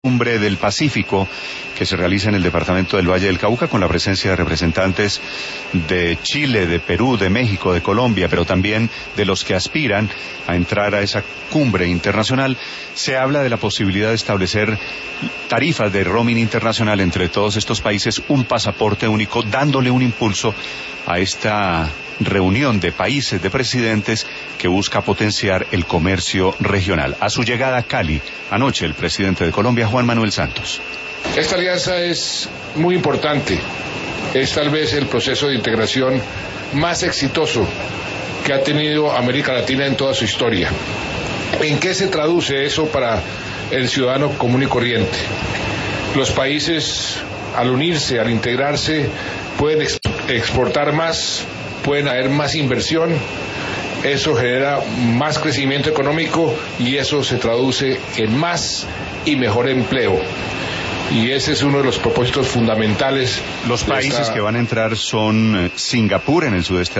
Cumbre del Pacífico que se realiza en el departamento del Valle del Cauca con la presencia de representantes de Chile, de Perú, de México, de Colombia, pero también de los que aspiran a entrar a esa cumbre internacional. Se habla de la posibilidad de establecer tarifas de roaming internacional entre todos estos países, un pasaporte único, dándole un impulso a esta reunión de países, de presidentes, que busca potenciar el comercio regional. A su llegada a Cali, anoche, el presidente de Colombia, Juan Manuel Santos. Esta alianza es muy importante. Es tal vez el proceso de integración más exitoso que ha tenido América Latina en toda su historia. ¿En qué se traduce eso para el ciudadano común y corriente? Los países, al unirse, al integrarse, pueden exportar más, pueden haber más inversión, eso genera más crecimiento económico y eso se traduce en más y mejor empleo. Y ese es uno de los propósitos fundamentales. Los países que van a entrar son Singapur en el sudeste